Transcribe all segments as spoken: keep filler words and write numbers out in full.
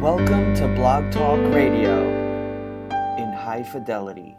Welcome to Blog Talk Radio in high fidelity.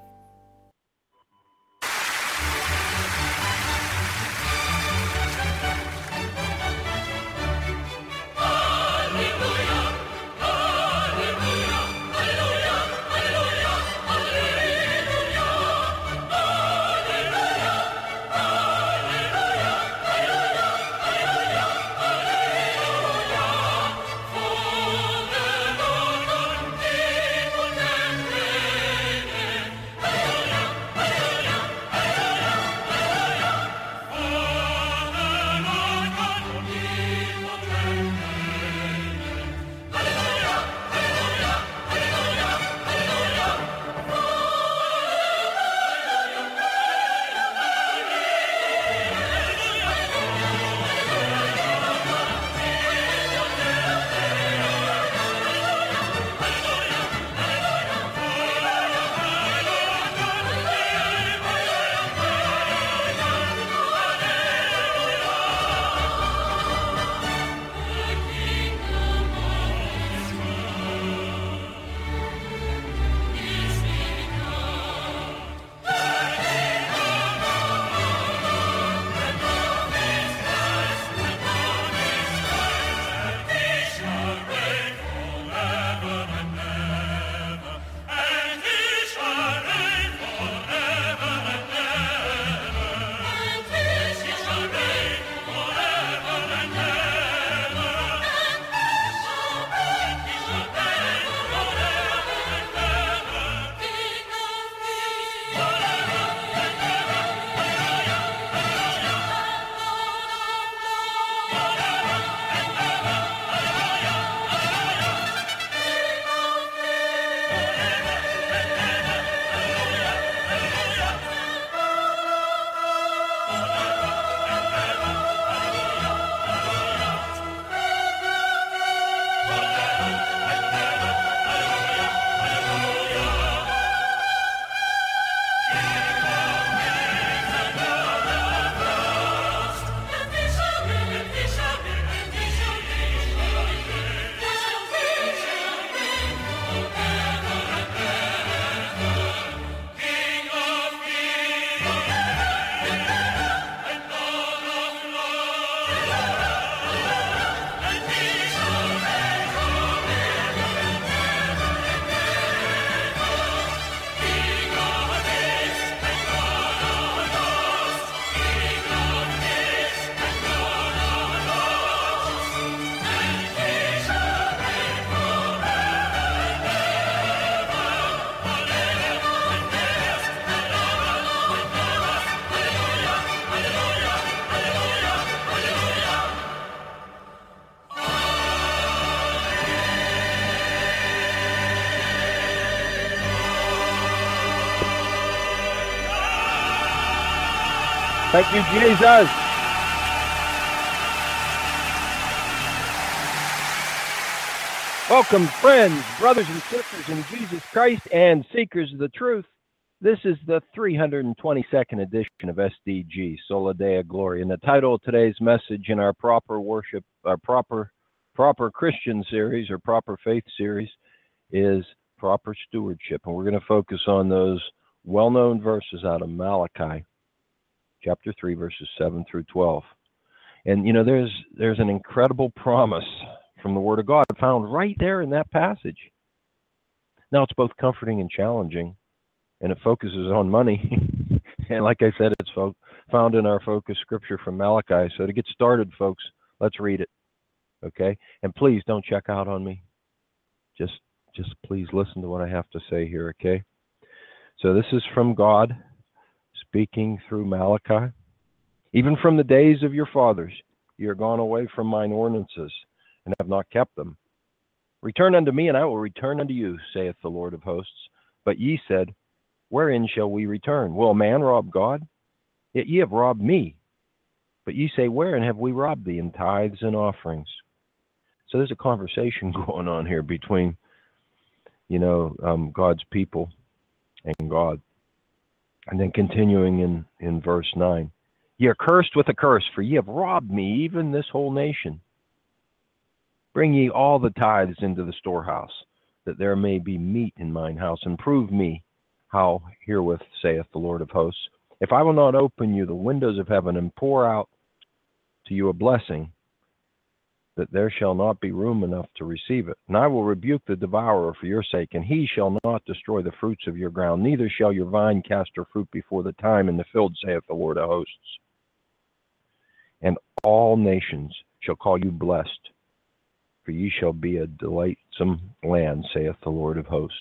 Thank you, Jesus. Welcome, friends, brothers and sisters in Jesus Christ and seekers of the truth. This is the three hundred twenty-second edition of S D G, Sola Deo Gloria. And the title of today's message in our proper worship, our proper, proper Christian series or proper faith series is Proper Stewardship. And we're going to focus on those well-known verses out of Malachi. Chapter three, verses seven through twelve. And, you know, there's there's an incredible promise from the Word of God found right there in that passage. Now, it's both comforting and challenging, and it focuses on money. And like I said, it's fo- found in our focus scripture from Malachi. So to get started, folks, let's read it, okay? And please don't check out on me. Just, just please listen to what I have to say here, okay? So this is from God, speaking through Malachi. Even from the days of your fathers, ye are gone away from mine ordinances, and have not kept them. Return unto me, and I will return unto you, saith the Lord of hosts. But ye said, wherein shall we return? Will a man rob God? Yet ye have robbed me. But ye say, wherein have we robbed thee? In tithes and offerings. So there's a conversation going on here between, you know, um, God's people and God. And then continuing in, in verse nine, ye are cursed with a curse, for ye have robbed me, even this whole nation. Bring ye all the tithes into the storehouse, that there may be meat in mine house, and prove me how herewith saith the Lord of hosts, if I will not open you the windows of heaven and pour out to you a blessing, that there shall not be room enough to receive it. And I will rebuke the devourer for your sake, and he shall not destroy the fruits of your ground, neither shall your vine cast her fruit before the time in the field, saith the Lord of hosts. And all nations shall call you blessed, for ye shall be a delightsome land, saith the Lord of hosts.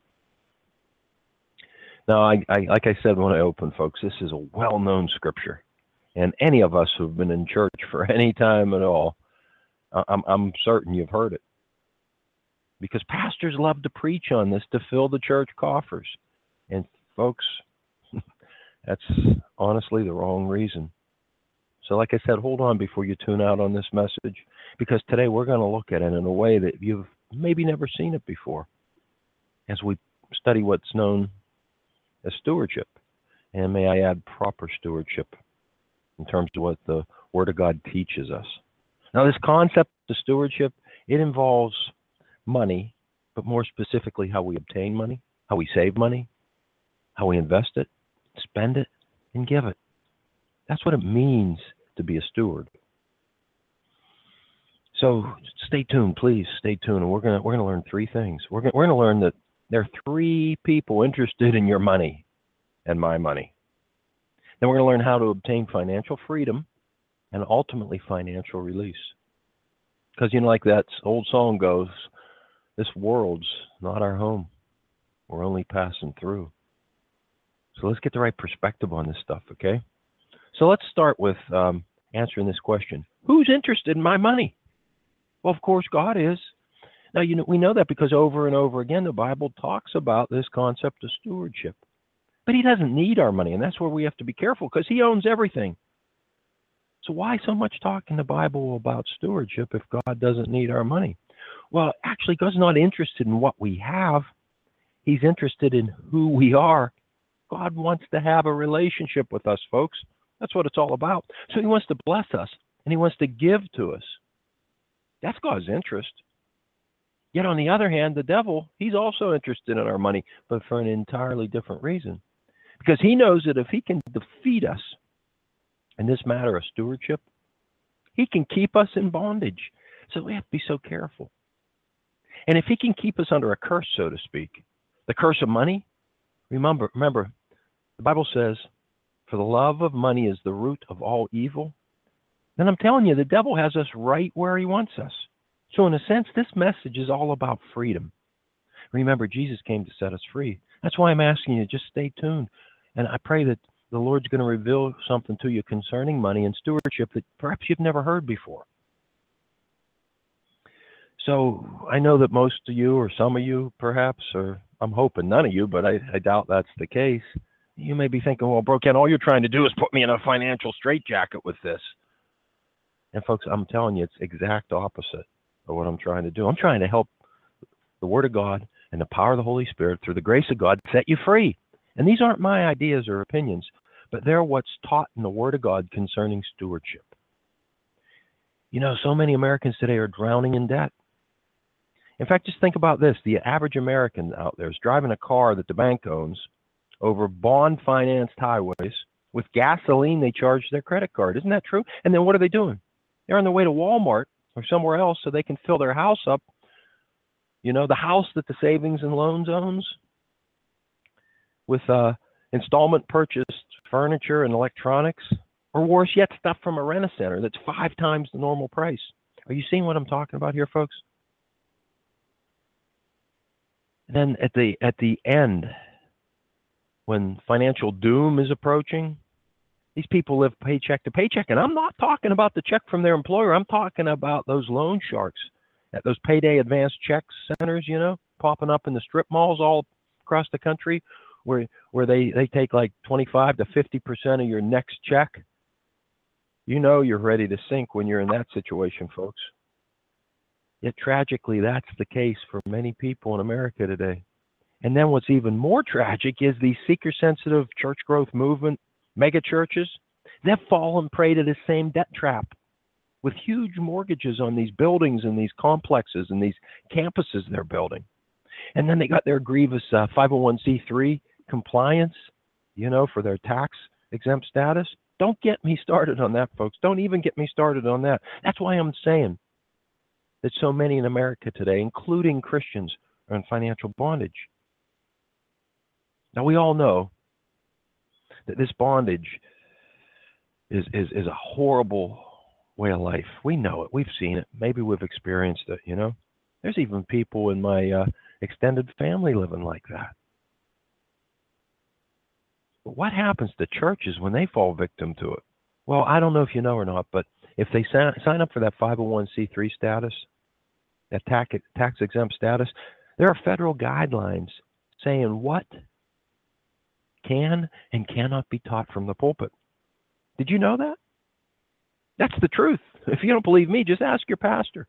Now, I, I, like I said when I opened, folks, this is a well-known scripture. And any of us who've been in church for any time at all, I'm, I'm certain you've heard it. Because pastors love to preach on this to fill the church coffers. And folks, that's honestly the wrong reason. So like I said, hold on before you tune out on this message, because today we're going to look at it in a way that you've maybe never seen it before as we study what's known as stewardship. And may I add, proper stewardship in terms of what the Word of God teaches us. Now, this concept of stewardship, it involves money, but more specifically how we obtain money, how we save money, how we invest it, spend it, and give it. That's what it means to be a steward. So stay tuned, please. Stay tuned, and we're gonna we're gonna learn three things. We're gonna we're gonna learn that there are three people interested in your money and my money. Then we're gonna learn how to obtain financial freedom and ultimately financial release. Because you know, like that old song goes, this world's not our home. We're only passing through. So let's get the right perspective on this stuff, okay? So let's start with um, answering this question. Who's interested in my money? Well, of course, God is. Now, you know, we know that because over and over again, the Bible talks about this concept of stewardship. But he doesn't need our money, and that's where we have to be careful, because he owns everything. So why so much talk in the Bible about stewardship if God doesn't need our money? Well, actually, God's not interested in what we have. He's interested in who we are. God wants to have a relationship with us, folks. That's what it's all about. So he wants to bless us, and he wants to give to us. That's God's interest. Yet on the other hand, the devil, he's also interested in our money, but for an entirely different reason. Because he knows that if he can defeat us in this matter of stewardship, he can keep us in bondage. So we have to be so careful. And if he can keep us under a curse, so to speak, the curse of money, remember, remember, the Bible says, for the love of money is the root of all evil. Then I'm telling you, the devil has us right where he wants us. So in a sense, this message is all about freedom. Remember, Jesus came to set us free. That's why I'm asking you, just stay tuned. And I pray that the Lord's going to reveal something to you concerning money and stewardship that perhaps you've never heard before. So I know that most of you, or some of you perhaps, or I'm hoping none of you, but I, I doubt that's the case. You may be thinking, well, Bro Ken, all you're trying to do is put me in a financial straitjacket with this. And folks, I'm telling you, it's exact opposite of what I'm trying to do. I'm trying to help the Word of God and the power of the Holy Spirit through the grace of God set you free. And these aren't my ideas or opinions, but they're what's taught in the Word of God concerning stewardship. You know, so many Americans today are drowning in debt. In fact, just think about this. The average American out there is driving a car that the bank owns over bond-financed highways with gasoline they charge their credit card. Isn't that true? And then what are they doing? They're on their way to Walmart or somewhere else so they can fill their house up. You know, the house that the savings and loans owns with uh, installment purchased furniture and electronics, or worse yet, stuff from a rent-a-center that's five times the normal price. Are you seeing what I'm talking about here, folks? And then at the at the end, when financial doom is approaching, these people live paycheck to paycheck. And I'm not talking about the check from their employer. I'm talking about those loan sharks at those payday advance check centers, you know, popping up in the strip malls all across the country, where where they, they take like twenty-five to fifty percent of your next check. You know you're ready to sink when you're in that situation, folks. Yet tragically, that's the case for many people in America today. And then what's even more tragic is these seeker-sensitive church growth movement mega churches. They've fallen prey to the same debt trap. with huge mortgages on these buildings and these complexes and these campuses they're building. And then they got their grievous uh, five oh one c three compliance, you know, for their tax exempt status. Don't get me started on that, folks. Don't even get me started on that. That's why I'm saying that so many in America today, including Christians, are in financial bondage. Now, we all know that this bondage is, is, is a horrible way of life. We know it. We've seen it. Maybe we've experienced it, you know. There's even people in my uh, extended family living like that. But what happens to churches when they fall victim to it? Well, I don't know if you know or not, but if they sign, sign up for that five oh one c three status, that tax, tax exempt status, there are federal guidelines saying what can and cannot be taught from the pulpit. Did you know that? That's the truth. If you don't believe me, just ask your pastor.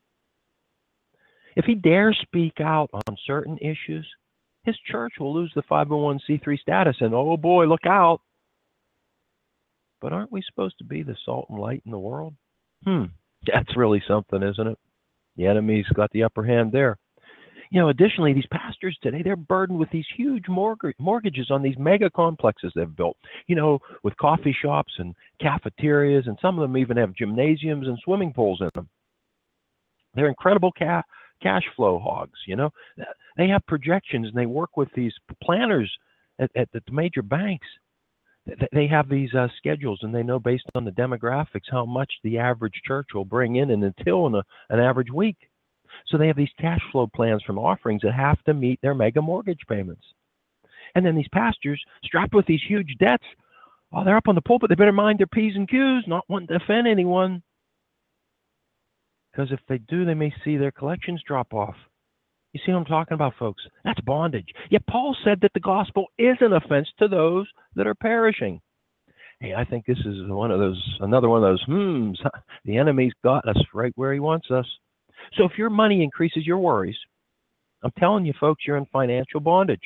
If he dares speak out on certain issues, his church will lose the five oh one c three status, and oh boy, look out. But aren't we supposed to be the salt and light in the world? Hmm, that's really something, isn't it? The enemy's got the upper hand there. You know, additionally, these pastors today, they're burdened with these huge mortgage, mortgages on these mega complexes they've built, you know, with coffee shops and cafeterias, and some of them even have gymnasiums and swimming pools in them. They're incredible ca- cash flow hogs, you know. They have projections, and they work with these planners at, at the major banks. They have these uh, schedules, and they know based on the demographics how much the average church will bring in and until in a, an average week. So they have these cash flow plans from offerings that have to meet their mega mortgage payments. And then these pastors, strapped with these huge debts, oh, they're up on the pulpit. They better mind their P's and Q's, not wanting to offend anyone. Because if they do, they may see their collections drop off. You see what I'm talking about, folks? That's bondage. Yet Paul said that the gospel is an offense to those that are perishing. Hey, I think this is one of those, another one of those, hmm, the enemy's got us right where he wants us. So if your money increases your worries, I'm telling you, folks, you're in financial bondage.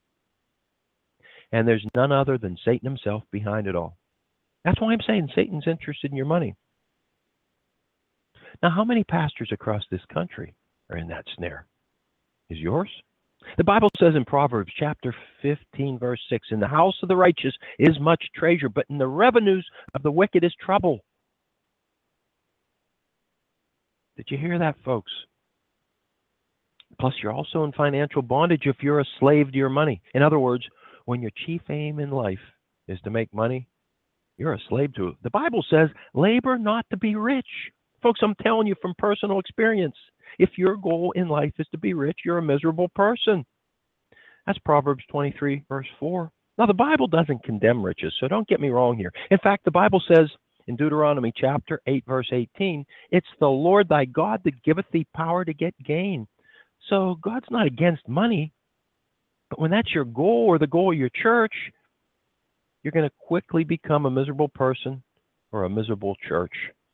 And there's none other than Satan himself behind it all. That's why I'm saying Satan's interested in your money. Now, how many pastors across this country are in that snare? Is yours? The Bible says in Proverbs chapter fifteen, verse six, in the house of the righteous is much treasure, but in the revenues of the wicked is trouble. Did you hear that, folks? Plus, you're also in financial bondage if you're a slave to your money. In other words, when your chief aim in life is to make money, you're a slave to it. The Bible says, labor not to be rich. Folks, I'm telling you from personal experience, if your goal in life is to be rich, you're a miserable person. That's Proverbs twenty-three, verse four. Now, the Bible doesn't condemn riches, so don't get me wrong here. In fact, the Bible says in Deuteronomy chapter eight, verse eighteen, it's the Lord thy God that giveth thee power to get gain. So God's not against money, but when that's your goal or the goal of your church, you're going to quickly become a miserable person or a miserable church.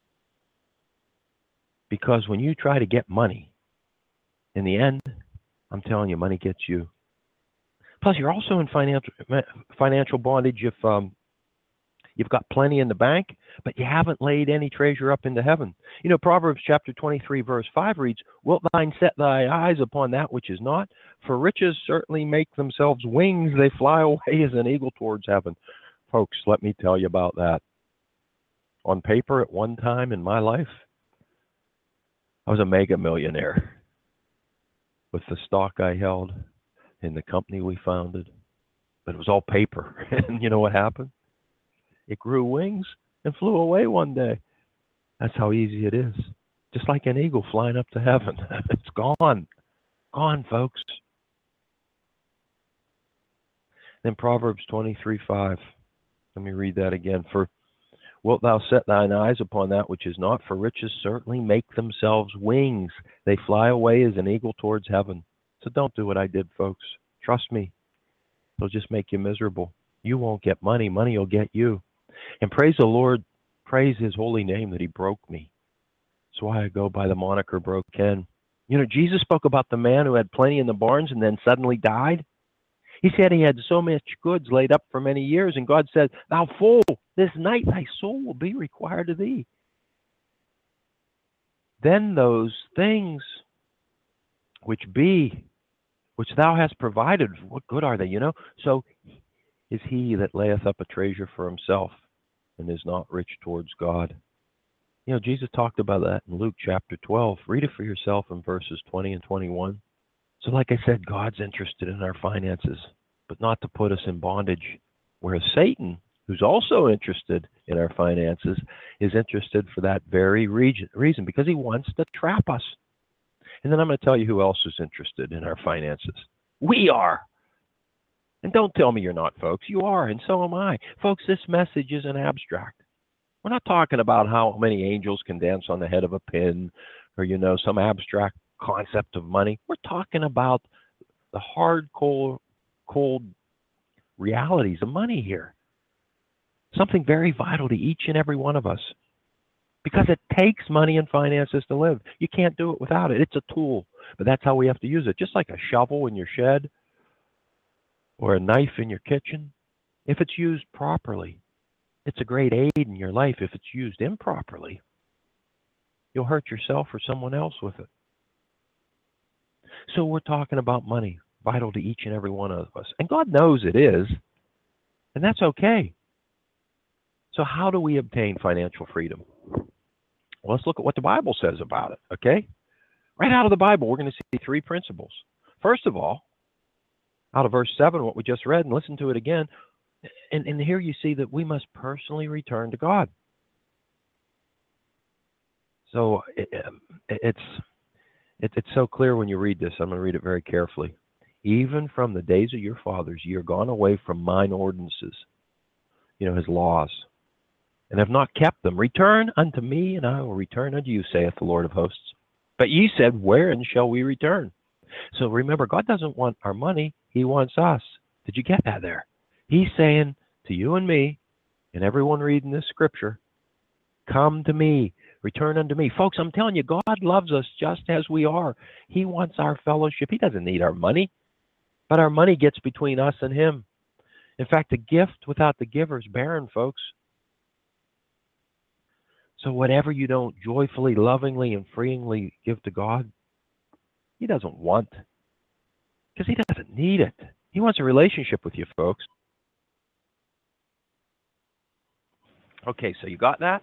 Because when you try to get money, in the end, I'm telling you, money gets you. Plus, you're also in financial financial bondage if um, you've got plenty in the bank, but you haven't laid any treasure up into heaven. You know, Proverbs chapter twenty-three, verse five reads, wilt thine set thy eyes upon that which is not? For riches certainly make themselves wings. They fly away as an eagle towards heaven. Folks, let me tell you about that. On paper, at one time in my life, I was a mega millionaire with the stock I held in the company we founded. But it was all paper. And you know what happened? It grew wings and flew away one day. That's how easy it is. Just like an eagle flying up to heaven. It's gone. Gone, folks. Then Proverbs twenty-three, five. Let me read that again. For wilt thou set thine eyes upon that which is not? For riches certainly make themselves wings. They fly away as an eagle towards heaven. So don't do what I did, folks. Trust me. It'll just make you miserable. You won't get money. Money will get you. And praise the Lord. Praise his holy name that he broke me. That's why I go by the moniker Broke Ken. You know, Jesus spoke about the man who had plenty in the barns and then suddenly died. He said he had so much goods laid up for many years, and God said, thou fool, this night thy soul will be required of thee. then those things which be, which thou hast provided, what good are they, you know? So is he that layeth up a treasure for himself and is not rich towards God. You know, Jesus talked about that in Luke chapter twelve. Read it for yourself in verses twenty and twenty-one. So like I said, God's interested in our finances, but not to put us in bondage. Whereas Satan, who's also interested in our finances, is interested for that very reason, because he wants to trap us. And then I'm going to tell you who else is interested in our finances. We are. And don't tell me you're not, folks. You are, and so am I. Folks, this message isn't abstract. We're not talking about how many angels can dance on the head of a pin or, you know, some abstract concept of money. We're talking about the hard, cold, cold realities of money here. Something very vital to each and every one of us. Because it takes money and finances to live. You can't do it without it. It's a tool, but that's how we have to use it. Just like a shovel in your shed or a knife in your kitchen. If it's used properly, it's a great aid in your life. If it's used improperly, you'll hurt yourself or someone else with it. So we're talking about money, vital to each and every one of us. And God knows it is, and that's okay. So how do we obtain financial freedom? Well, let's look at what the Bible says about it, okay? Right out of the Bible, we're going to see three principles. First of all, out of verse seven, what we just read, and listen to it again, and, and here you see that we must personally return to God. So it, it's, it, it's so clear when you read this. I'm going to read it very carefully. Even from the days of your fathers, ye are gone away from mine ordinances, you know, his laws, and have not kept them. Return unto me, and I will return unto you, saith the Lord of hosts. But ye said, wherein shall we return? So remember, God doesn't want our money. He wants us. Did you get that there? He's saying to you and me, and everyone reading this scripture, come to me, return unto me. Folks, I'm telling you, God loves us just as we are. He wants our fellowship. He doesn't need our money, but our money gets between us and him. In fact, the gift without the giver is barren, folks. So whatever you don't joyfully, lovingly, and freely give to God, he doesn't want, because he doesn't need it. He wants a relationship with you, folks. Okay, so you got that?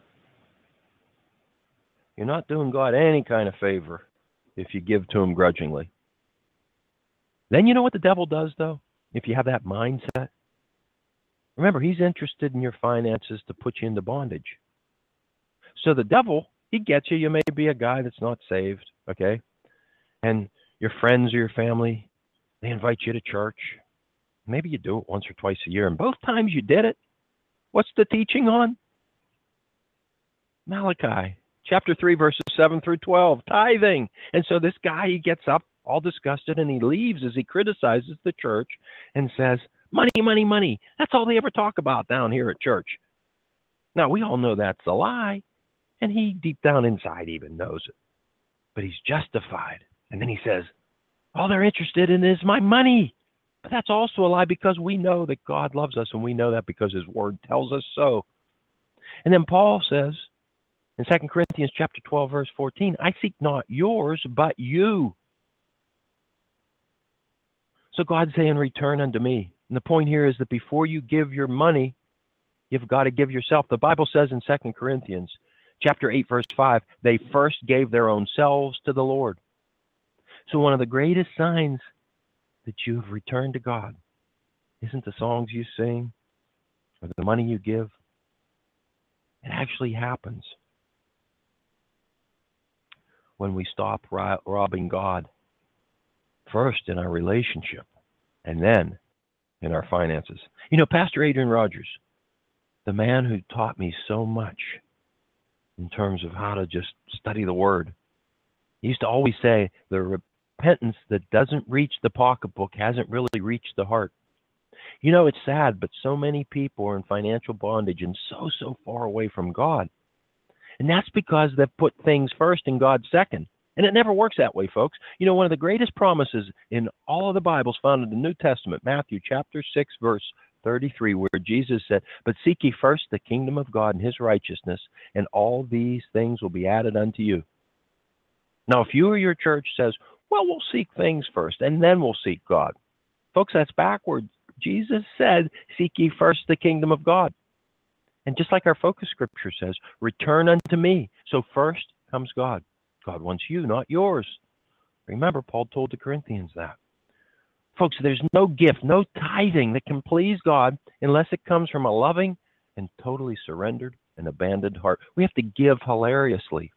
You're not doing God any kind of favor if you give to him grudgingly. Then you know what the devil does, though, if you have that mindset? Remember, he's interested in your finances to put you into bondage. So the devil, he gets you. You may be a guy that's not saved, okay? And your friends or your family, they invite you to church. Maybe you do it once or twice a year. And both times you did it, what's the teaching on? Malachi, chapter three, verses seven through twelve, tithing. And so this guy, he gets up all disgusted and he leaves as he criticizes the church and says, money, money, money. That's all they ever talk about down here at church. Now, we all know that's a lie. And he, deep down inside, even knows it. But he's justified. And then he says, all they're interested in is my money. But that's also a lie, because we know that God loves us, and we know that because his word tells us so. And then Paul says in Second Corinthians chapter twelve, verse fourteen, I seek not yours, but you. So God's saying, return unto me. And the point here is that before you give your money, you've got to give yourself. The Bible says in Second Corinthians chapter eight, verse five, they first gave their own selves to the Lord. So one of the greatest signs that you've returned to God isn't the songs you sing or the money you give. It actually happens when we stop ro- robbing God, first in our relationship and then in our finances. You know, Pastor Adrian Rogers, the man who taught me so much in terms of how to just study the Word, he used to always say, the repentance that doesn't reach the pocketbook hasn't really reached the heart. You know, it's sad, but so many people are in financial bondage and so, so far away from God. And that's because they've put things first and God second. And it never works that way, folks. You know, one of the greatest promises in all of the Bibles found in the New Testament, Matthew chapter six, verse thirty-three, where Jesus said, but seek ye first the kingdom of God and his righteousness, and all these things will be added unto you. Now, if you or your church says, well, we'll seek things first and then we'll seek God. Folks, that's backwards. Jesus said, seek ye first the kingdom of God. And just like our focus scripture says, return unto me. So first comes God. God wants you, not yours. Remember, Paul told the Corinthians that. Folks, there's no gift, no tithing that can please God unless it comes from a loving and totally surrendered and abandoned heart. We have to give hilariously.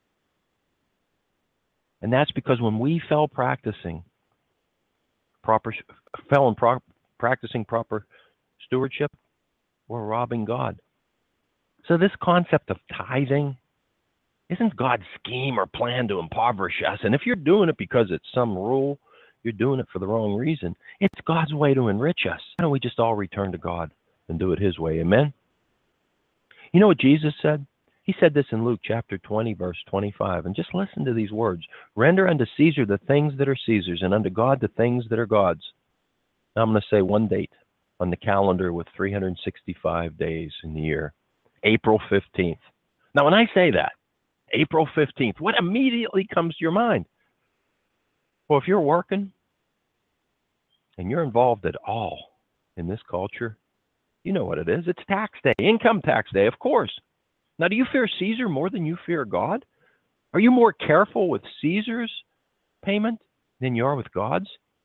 And that's because when we fell practicing proper, fell in pro, practicing proper stewardship, we're robbing God. So this concept of tithing isn't God's scheme or plan to impoverish us. And if you're doing it because it's some rule, you're doing it for the wrong reason. It's God's way to enrich us. Why don't we just all return to God and do it his way? Amen? You know what Jesus said? He said this in Luke chapter twenty, verse twenty-five. And just listen to these words. Render unto Caesar the things that are Caesar's, and unto God the things that are God's. Now I'm going to say one date on the calendar with three hundred sixty-five days in the year. April fifteenth. Now when I say that, April fifteenth, what immediately comes to your mind? Well, if you're working and you're involved at all in this culture, you know what it is. It's tax day, income tax day, of course. Now, do you fear Caesar more than you fear God? Are you more careful with Caesar's payment than you are with God's?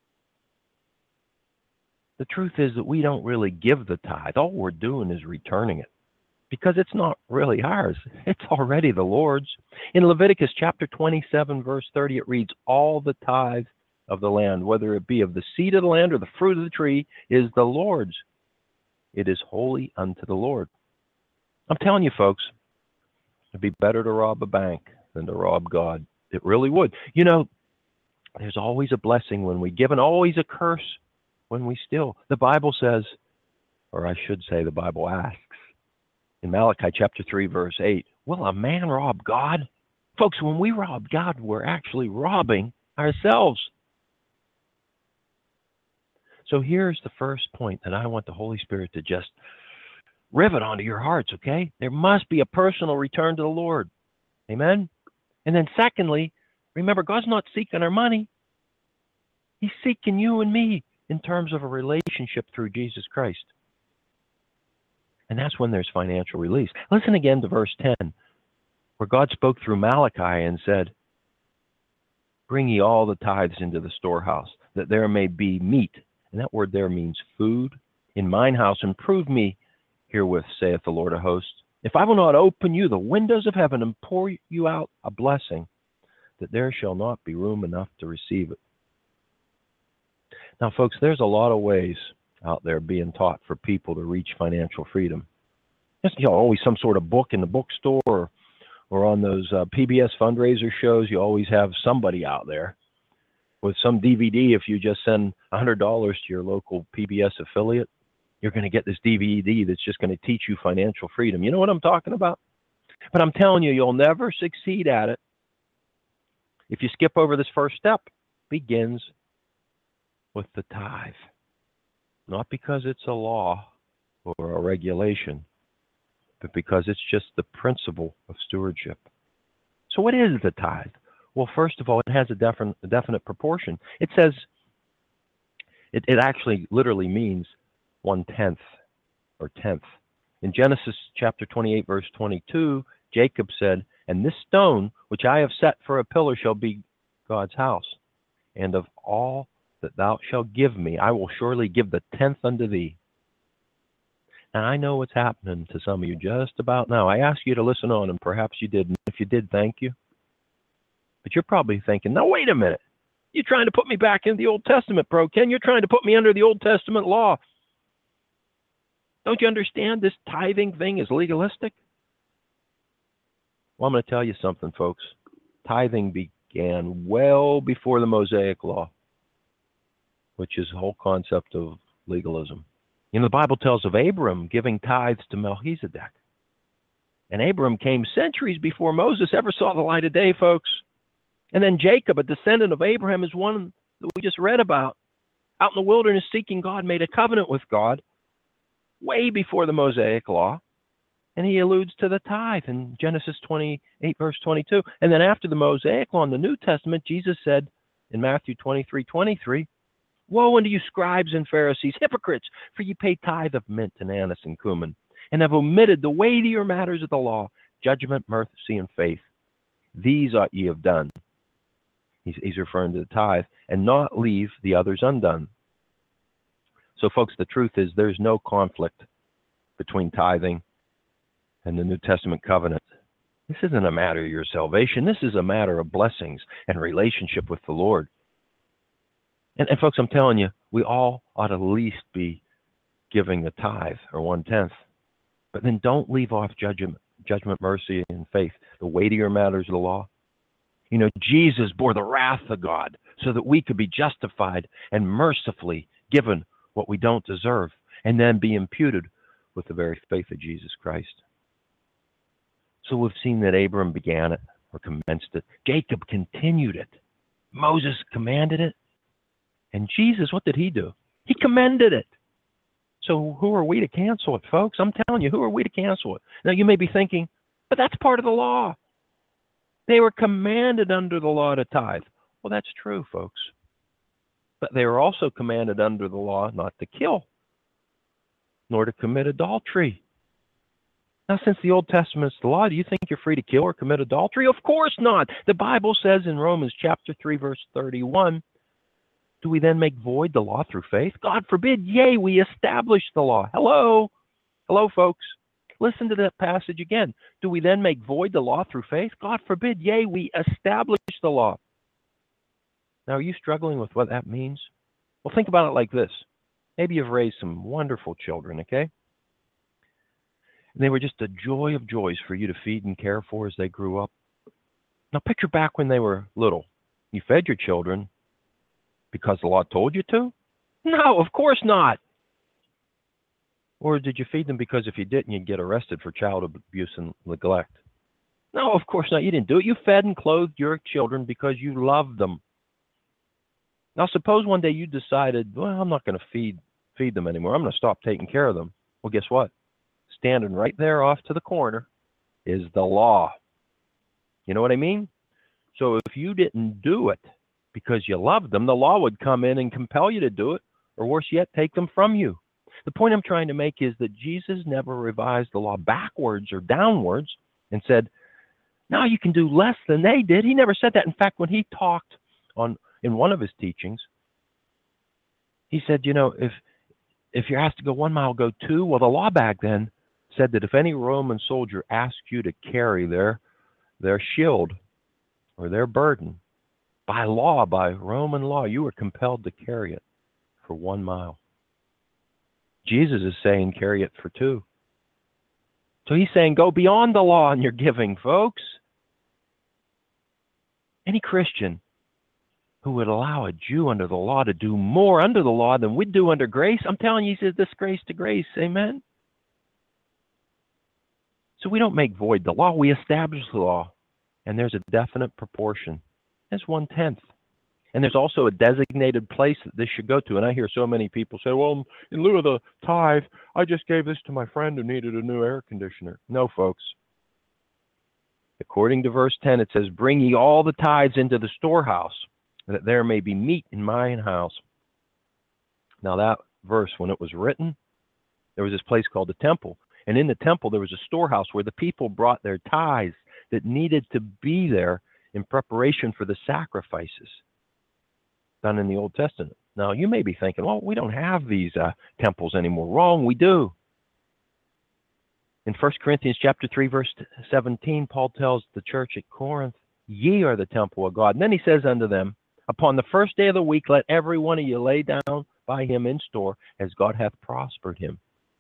The truth is that we don't really give the tithe. All we're doing is returning it because it's not really ours. It's already the Lord's. In Leviticus chapter twenty-seven, verse thirty, it reads, all the tithe of the land, whether it be of the seed of the land or the fruit of the tree, is the Lord's. It is holy unto the Lord. I'm telling you, folks, it'd be better to rob a bank than to rob God. It really would. You know, there's always a blessing when we give and always a curse when we steal. The Bible says, or I should say the Bible asks, in Malachi chapter three, verse eight, will a man rob God? Folks, when we rob God, we're actually robbing ourselves. So here's the first point that I want the Holy Spirit to just rivet onto your hearts, okay? There must be a personal return to the Lord. Amen? And then secondly, remember, God's not seeking our money. He's seeking you and me in terms of a relationship through Jesus Christ. And that's when there's financial release. Listen again to verse ten, where God spoke through Malachi and said, bring ye all the tithes into the storehouse, that there may be meat. And that word there means food in mine house, and prove me herewith, saith the Lord of hosts, if I will not open you the windows of heaven and pour you out a blessing, that there shall not be room enough to receive it. Now, folks, there's a lot of ways out there being taught for people to reach financial freedom. There's, you know, always some sort of book in the bookstore or, or on those uh, P B S fundraiser shows. You always have somebody out there with some D V D. If you just send one hundred dollars to your local P B S affiliate, you're going to get this D V D that's just going to teach you financial freedom. You know what I'm talking about? But I'm telling you, you'll never succeed at it if you skip over this first step. Begins with the tithe. Not because it's a law or a regulation, but because it's just the principle of stewardship. So what is the tithe? Well, first of all, it has a definite, a definite proportion. It says, it, it actually literally means one-tenth or tenth. In Genesis chapter twenty-eight, verse twenty-two, Jacob said, and this stone which I have set for a pillar shall be God's house. And of all that thou shalt give me, I will surely give the tenth unto thee. Now, I know what's happening to some of you just about now. I asked you to listen on, and perhaps you did. And if you did, thank you. But you're probably thinking, now, wait a minute. You're trying to put me back into the Old Testament, bro, Ken. You're trying to put me under the Old Testament law. Don't you understand this tithing thing is legalistic? Well, I'm going to tell you something, folks. Tithing began well before the Mosaic Law, which is the whole concept of legalism. You know, the Bible tells of Abram giving tithes to Melchizedek. And Abram came centuries before Moses ever saw the light of day, folks. And then Jacob, a descendant of Abraham, is one that we just read about. Out in the wilderness seeking God, made a covenant with God way before the Mosaic Law. And he alludes to the tithe in Genesis twenty-eight, verse twenty-two. And then after the Mosaic law in the New Testament, Jesus said in Matthew twenty-three, twenty-three, woe unto you, scribes and Pharisees, hypocrites, for ye pay tithe of mint and anise and cumin, and have omitted the weightier matters of the law, judgment, mercy, and faith. These ought ye have done. He's, he's referring to the tithe, and not leave the others undone. So, folks, the truth is there's no conflict between tithing and the New Testament covenant. This isn't a matter of your salvation. This is a matter of blessings and relationship with the Lord. And, and folks, I'm telling you, we all ought to at least be giving the tithe or one-tenth. But then don't leave off judgment, judgment, mercy, and faith, the weightier matters of the law. You know, Jesus bore the wrath of God so that we could be justified and mercifully given what we don't deserve, and then be imputed with the very faith of Jesus Christ. So we've seen that Abram began it or commenced it. Jacob continued it. Moses commanded it. And Jesus, what did he do? He commended it. So who are we to cancel it, folks? I'm telling you, who are we to cancel it? Now you may be thinking, but that's part of the law. They were commanded under the law to tithe. Well, that's true, folks. But they were also commanded under the law not to kill, nor to commit adultery. Now, since the Old Testament is the law, do you think you're free to kill or commit adultery? Of course not. The Bible says in Romans chapter three, verse thirty-one, do we then make void the law through faith? God forbid. Yea, we establish the law. Hello. Hello, folks. Listen to that passage again. Do we then make void the law through faith? God forbid. Yea, we establish the law. Now, are you struggling with what that means? Well, think about it like this. Maybe you've raised some wonderful children, okay? And they were just a joy of joys for you to feed and care for as they grew up. Now, picture back when they were little. You fed your children because the law told you to? No, of course not. Or did you feed them because if you didn't, you'd get arrested for child abuse and neglect? No, of course not. You didn't do it. You fed and clothed your children because you loved them. Now, suppose one day you decided, well, I'm not going to feed feed them anymore. I'm going to stop taking care of them. Well, guess what? Standing right there off to the corner is the law. You know what I mean? So if you didn't do it because you loved them, the law would come in and compel you to do it, or worse yet, take them from you. The point I'm trying to make is that Jesus never revised the law backwards or downwards and said, no, you can do less than they did. He never said that. In fact, when he talked on in one of his teachings, he said, you know, if if you're asked to go one mile, go two. Well, the law back then said that if any Roman soldier asked you to carry their their shield or their burden, by law, by Roman law, you were compelled to carry it for one mile. Jesus is saying carry it for two. So he's saying go beyond the law in your giving, folks. Any Christian who would allow a Jew under the law to do more under the law than we'd do under grace, I'm telling you, he's a disgrace to grace. Amen? So we don't make void the law. We establish the law. And there's a definite proportion. That's one-tenth. And there's also a designated place that this should go to. And I hear so many people say, well, in lieu of the tithe, I just gave this to my friend who needed a new air conditioner. No, folks. According to verse ten, it says, bring ye all the tithes into the storehouse, that there may be meat in mine house. Now that verse, when it was written, there was this place called the temple. And in the temple, there was a storehouse where the people brought their tithes that needed to be there in preparation for the sacrifices done in the Old Testament. Now, you may be thinking, well, we don't have these uh, temples anymore. Wrong, we do. In First Corinthians chapter three, verse seventeen, Paul tells the church at Corinth, ye are the temple of God. And then he says unto them, upon the first day of the week, let every one of you lay down by him in store, as God hath prospered him.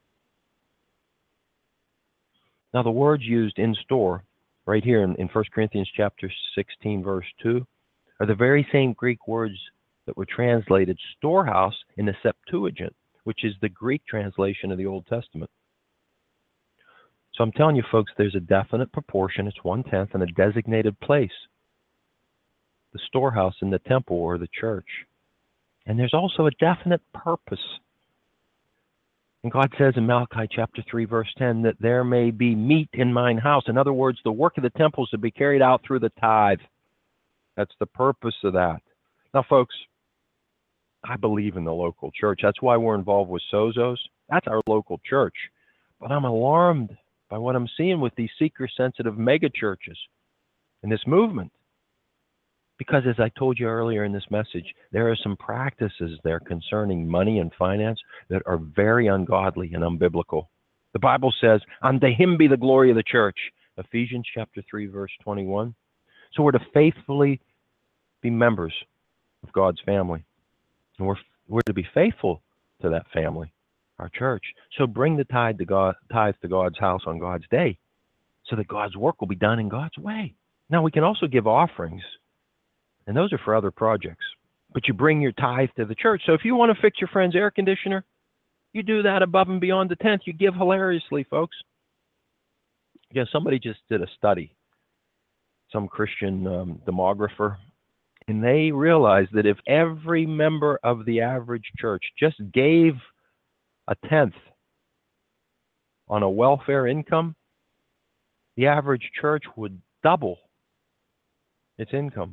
Now, the words used in store, right here in, in First Corinthians chapter sixteen, verse two, are the very same Greek words that were translated storehouse in the Septuagint, which is the Greek translation of the Old Testament. So I'm telling you, folks, there's a definite proportion. It's one-tenth and a designated place. The storehouse in the temple or the church. And there's also a definite purpose. And God says in Malachi chapter three, verse ten, that there may be meat in mine house. In other words, the work of the temple is to be carried out through the tithe. That's the purpose of that. Now, folks, I believe in the local church. That's why we're involved with Sozos. That's our local church. But I'm alarmed by what I'm seeing with these seeker-sensitive mega churches in this movement. Because as I told you earlier in this message, there are some practices there concerning money and finance that are very ungodly and unbiblical. The Bible says, unto him be the glory of the church. Ephesians chapter three, verse twenty-one. So we're to faithfully be members of God's family. And we're, we're to be faithful to that family, our church. So bring the tithe to, God, tithe to God's house on God's day so that God's work will be done in God's way. Now, we can also give offerings, and those are for other projects. But you bring your tithe to the church. So if you want to fix your friend's air conditioner, you do that above and beyond the tenth. You give hilariously, folks. Yeah, somebody just did a study, some Christian um, demographer, and they realized that if every member of the average church just gave a tenth on a welfare income, the average church would double its income.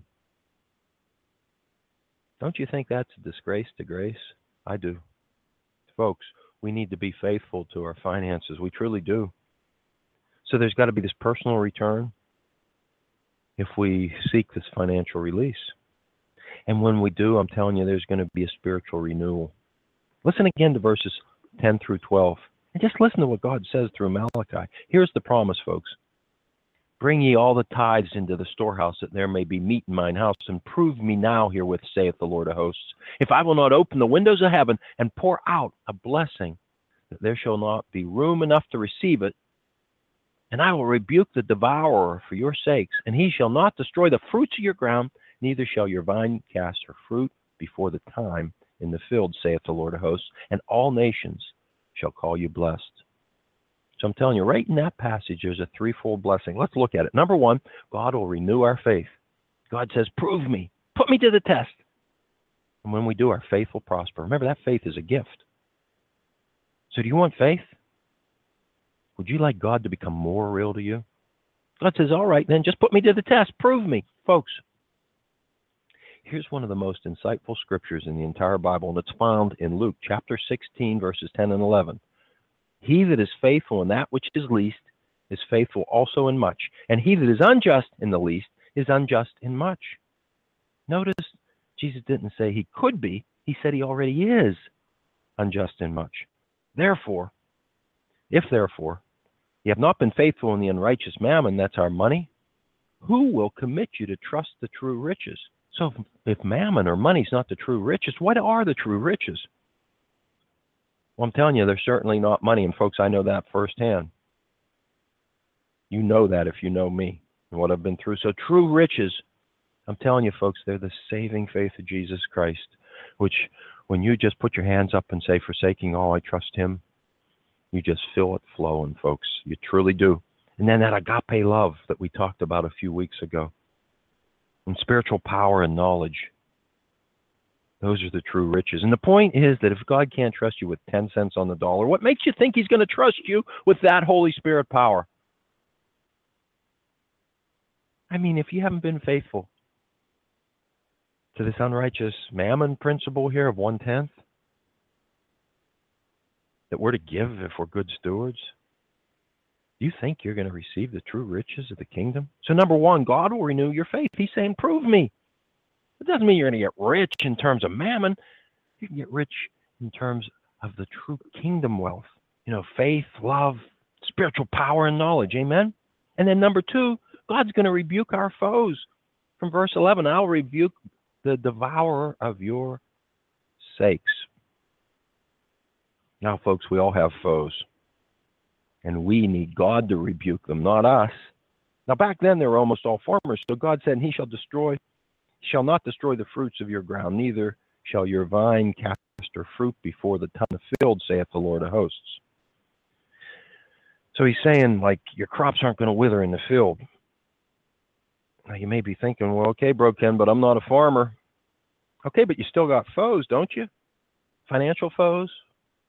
Don't you think that's a disgrace to grace? I do. Folks, we need to be faithful to our finances. We truly do. So there's got to be this personal return if we seek this financial release. And when we do, I'm telling you, there's going to be a spiritual renewal. Listen again to verses ten through twelve. And just listen to what God says through Malachi. Here's the promise, folks. Bring ye all the tithes into the storehouse, that there may be meat in mine house, and prove me now herewith, saith the Lord of hosts, if I will not open the windows of heaven and pour out a blessing, that there shall not be room enough to receive it. And I will rebuke the devourer for your sakes, and he shall not destroy the fruits of your ground, neither shall your vine cast her fruit before the time in the field, saith the Lord of hosts, and all nations shall call you blessed. So I'm telling you, right in that passage, there's a threefold blessing. Let's look at it. Number one, God will renew our faith. God says, prove me, put me to the test. And when we do, our faith will prosper. Remember, that faith is a gift. So do you want faith? Would you like God to become more real to you? God says, all right, then just put me to the test. Prove me. Folks, here's one of the most insightful scriptures in the entire Bible, and it's found in Luke chapter sixteen, verses ten and eleven. He that is faithful in that which is least is faithful also in much, and he that is unjust in the least is unjust in much. Notice Jesus didn't say he could be. He said he already is unjust in much. Therefore, if therefore you have not been faithful in the unrighteous mammon, that's our money, who will commit you to trust the true riches? So if, if mammon or money is not the true riches, what are the true riches? Well, I'm telling you, they're certainly not money. And folks, I know that firsthand. You know that if you know me and what I've been through. So true riches, I'm telling you, folks, they're the saving faith of Jesus Christ, which when you just put your hands up and say, forsaking all, I trust him, you just feel it flowing, folks. You truly do. And then that agape love that we talked about a few weeks ago. And spiritual power and knowledge. Those are the true riches. And the point is that if God can't trust you with ten cents on the dollar, what makes you think he's going to trust you with that Holy Spirit power? I mean, if you haven't been faithful to this unrighteous mammon principle here of one-tenth, that we're to give if we're good stewards, do you think you're going to receive the true riches of the kingdom? So number one, God will renew your faith. He's saying, prove me. It doesn't mean you're going to get rich in terms of mammon. You can get rich in terms of the true kingdom wealth. You know, faith, love, spiritual power, and knowledge. Amen? And then number two, God's going to rebuke our foes. From verse eleven, I'll rebuke the devourer of your sakes. Now, folks, we all have foes. And we need God to rebuke them, not us. Now, back then, they were almost all farmers. So God said, and he shall destroy shall not destroy the fruits of your ground, neither shall your vine cast her fruit before the time of the field, saith the Lord of hosts. So he's saying, like, your crops aren't going to wither in the field. Now, you may be thinking, well, okay, bro, Ken, but I'm not a farmer. Okay, but you still got foes, don't you? Financial foes,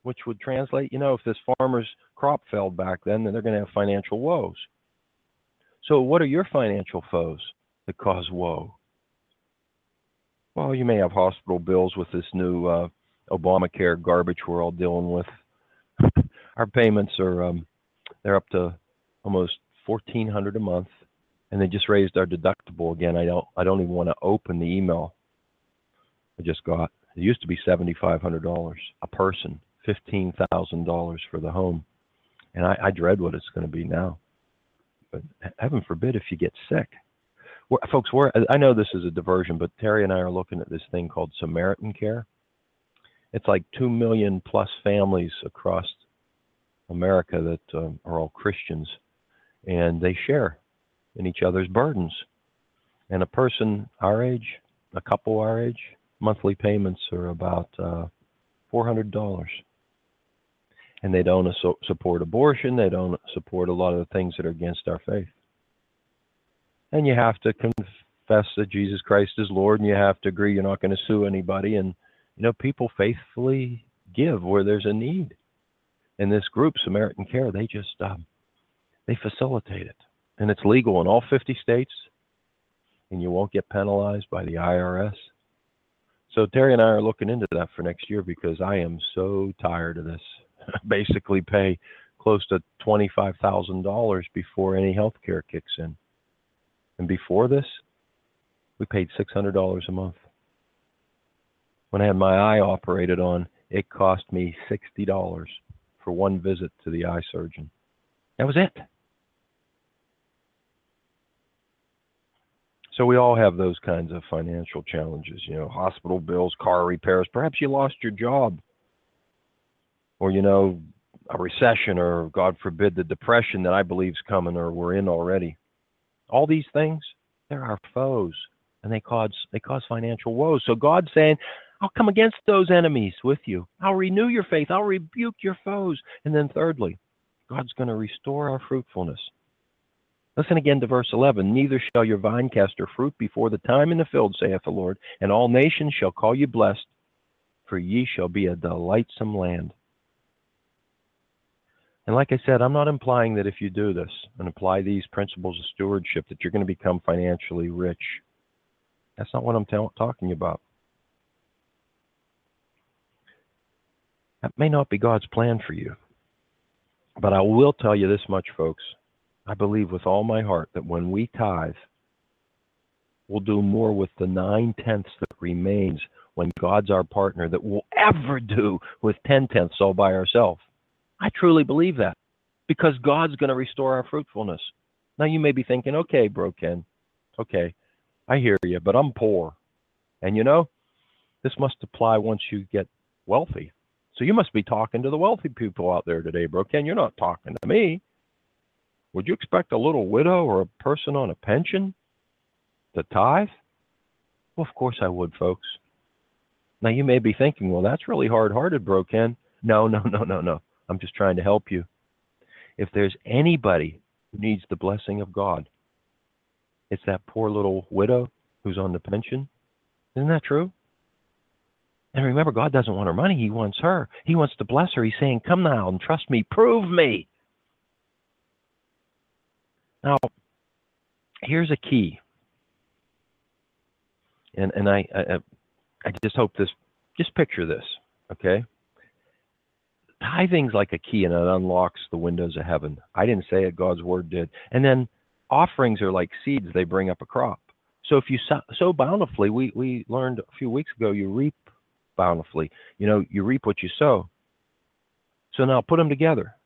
which would translate, you know, if this farmer's crop failed back then, then they're going to have financial woes. So what are your financial foes that cause woe? Well, you may have hospital bills with this new uh, Obamacare garbage we're all dealing with. Our payments are, um, they're up to almost fourteen hundred dollars a month, and they just raised our deductible again. I don't, I don't even want to open the email I just got. It used to be seven thousand five hundred dollars a person, fifteen thousand dollars for the home. And I, I dread what it's going to be now. But heaven forbid if you get sick. We're, folks, we're, I know this is a diversion, but Terry and I are looking at this thing called Samaritan Care. It's like two million plus families across America that um, are all Christians, and they share in each other's burdens. And a person our age, a couple our age, monthly payments are about uh, four hundred dollars. And they don't so support abortion. They don't support a lot of the things that are against our faith. And you have to confess that Jesus Christ is Lord, and you have to agree you're not going to sue anybody. And, you know, people faithfully give where there's a need. And this group, Samaritan Care, they just, um, they facilitate it. And it's legal in all fifty states, and you won't get penalized by the I R S. So Terry and I are looking into that for next year because I am so tired of this. Basically pay close to twenty-five thousand dollars before any health care kicks in. And before this, we paid six hundred dollars a month. When I had my eye operated on, it cost me sixty dollars for one visit to the eye surgeon. That was it. So we all have those kinds of financial challenges, you know, hospital bills, car repairs. Perhaps you lost your job. Or, you know, a recession, or God forbid, the depression that I believe is coming, or we're in already. All these things, they're our foes, and they cause they cause financial woes. So God's saying, I'll come against those enemies with you. I'll renew your faith. I'll rebuke your foes. And then thirdly, God's going to restore our fruitfulness. Listen again to verse eleven. Neither shall your vine cast her fruit before the time in the field, saith the Lord, and all nations shall call you blessed, for ye shall be a delightsome land. And like I said, I'm not implying that if you do this and apply these principles of stewardship that you're going to become financially rich. That's not what I'm t- talking about. That may not be God's plan for you. But I will tell you this much, folks. I believe with all my heart that when we tithe, we'll do more with the nine-tenths that remains when God's our partner that we'll ever do with ten-tenths all by ourselves. I truly believe that, because God's going to restore our fruitfulness. Now you may be thinking, okay, Bro Ken, okay, I hear you, but I'm poor. And you know, this must apply once you get wealthy. So you must be talking to the wealthy people out there today, Bro Ken. You're not talking to me. Would you expect a little widow or a person on a pension to tithe? Well, of course I would, folks. Now you may be thinking, well, that's really hard-hearted, Bro Ken. No, no, no, no, no. I'm just trying to help you. If there's anybody who needs the blessing of God, it's that poor little widow who's on the pension. Isn't that true? And remember, God doesn't want her money. He wants her. He wants to bless her. He's saying, come now and trust me. Prove me. Now, here's a key. And and I, I, I just hope this, just picture this, okay? Tithing's like a key, and it unlocks the windows of heaven. I didn't say it, God's word did. And then offerings are like seeds. They bring up a crop. So if you sow, sow bountifully, we, we learned a few weeks ago, you reap bountifully. You know, you reap what you sow. So now put them together.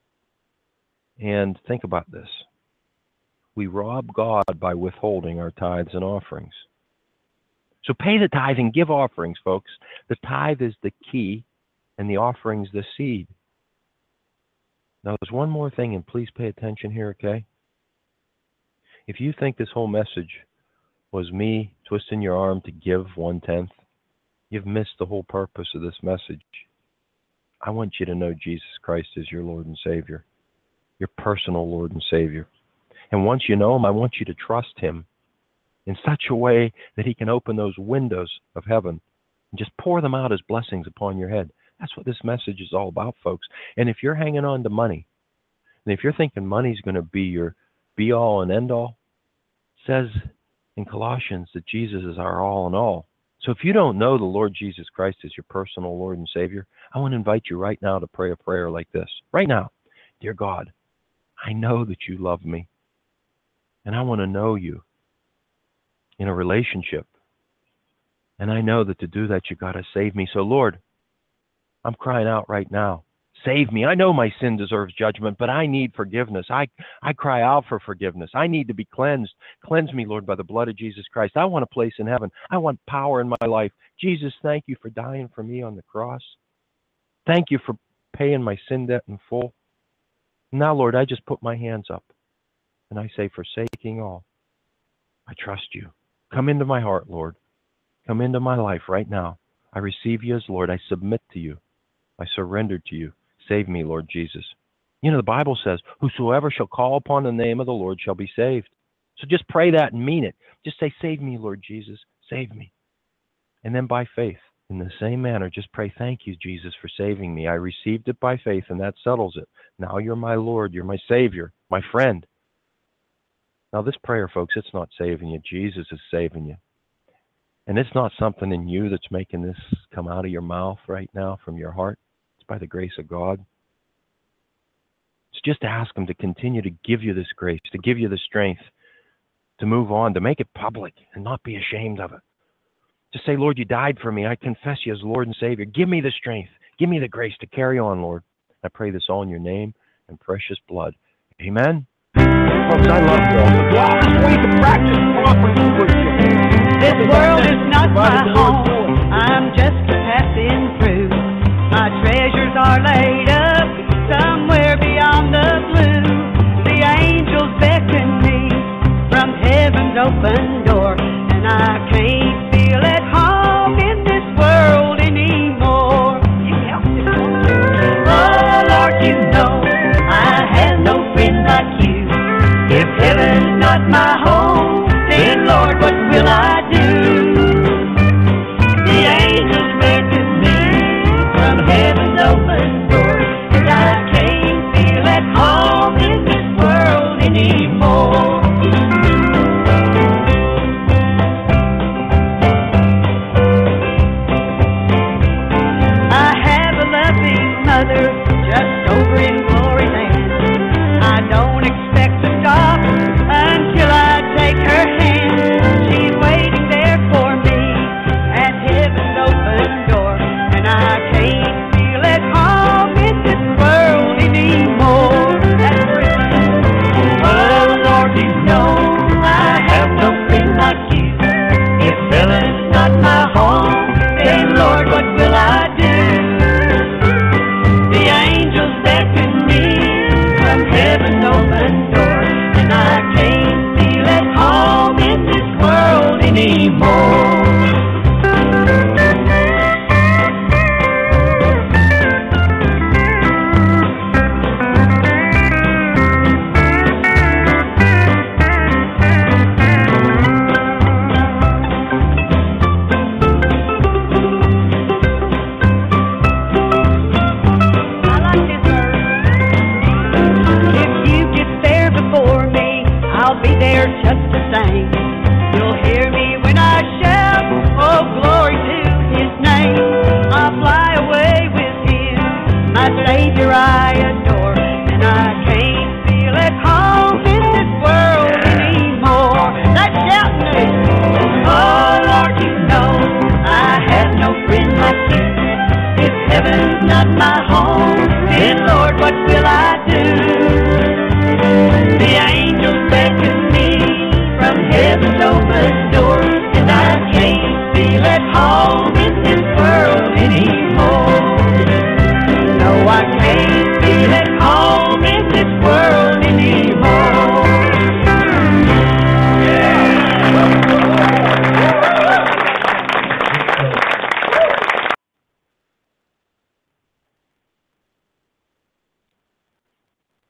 And think about this. We rob God by withholding our tithes and offerings. So pay the tithe and give offerings, folks. The tithe is the key, and the offering's the seed. Now, there's one more thing, and please pay attention here, okay? If you think this whole message was me twisting your arm to give one-tenth, you've missed the whole purpose of this message. I want you to know Jesus Christ is your Lord and Savior, your personal Lord and Savior. And once you know Him, I want you to trust Him in such a way that He can open those windows of heaven and just pour them out as blessings upon your head. That's what this message is all about, folks. And if you're hanging on to money, and if you're thinking money's going to be your be-all and end-all, it says in Colossians that Jesus is our all in all. So if you don't know the Lord Jesus Christ as your personal Lord and Savior, I want to invite you right now to pray a prayer like this. Right now, dear God, I know that you love me, and I want to know you in a relationship. And I know that to do that, you got to save me. So Lord, I'm crying out right now. Save me. I know my sin deserves judgment, but I need forgiveness. I, I cry out for forgiveness. I need to be cleansed. Cleanse me, Lord, by the blood of Jesus Christ. I want a place in heaven. I want power in my life. Jesus, thank you for dying for me on the cross. Thank you for paying my sin debt in full. Now, Lord, I just put my hands up and I say, forsaking all, I trust you. Come into my heart, Lord. Come into my life right now. I receive you as Lord. I submit to you. I surrender to you. Save me, Lord Jesus. You know, the Bible says, whosoever shall call upon the name of the Lord shall be saved. So just pray that and mean it. Just say, save me, Lord Jesus. Save me. And then by faith, in the same manner, just pray, thank you, Jesus, for saving me. I received it by faith, and that settles it. Now you're my Lord. You're my Savior, my friend. Now this prayer, folks, it's not saving you. Jesus is saving you. And it's not something in you that's making this come out of your mouth right now from your heart. It's by the grace of God. It's just to ask him to continue to give you this grace, to give you the strength to move on, to make it public and not be ashamed of it. To say, Lord, you died for me. I confess you as Lord and Savior. Give me the strength. Give me the grace to carry on, Lord. I pray this all in your name and precious blood. Amen. Folks, I love you all. Wow, this way to practice proper stewardship. This world is not my home. I'm just passing through. My treasures are laid up somewhere beyond the blue. The angels beckon me from heaven's open door, and I can't feel at home in this world anymore. You help me. Oh, Lord, you know I have no friend like you. If heaven's not my home, then Lord, what will I do? The angels beckon me from heaven's open door, and I can't feel at home in this world anymore. I have a loving mother just over in glory land. I don't expect to stop until I take her hand. She's waiting there for me at heaven's open door, and I can't feel at home in this world anymore. That's right. Oh, Lord, you know I have no friend like you. If heaven's not my home, then Lord, what will I do? The angels beckon me from heaven's open door, and I can't feel at home in this world anymore. I like this verse. If you get there before me, I'll be there just the same. You'll hear me when I shout, oh, glory to his name. I'll fly away with him, my Savior I adore, and I can't feel at home in this world anymore. That's shouting it. Oh, Lord, you know I have no friend like you. If heaven's not my home,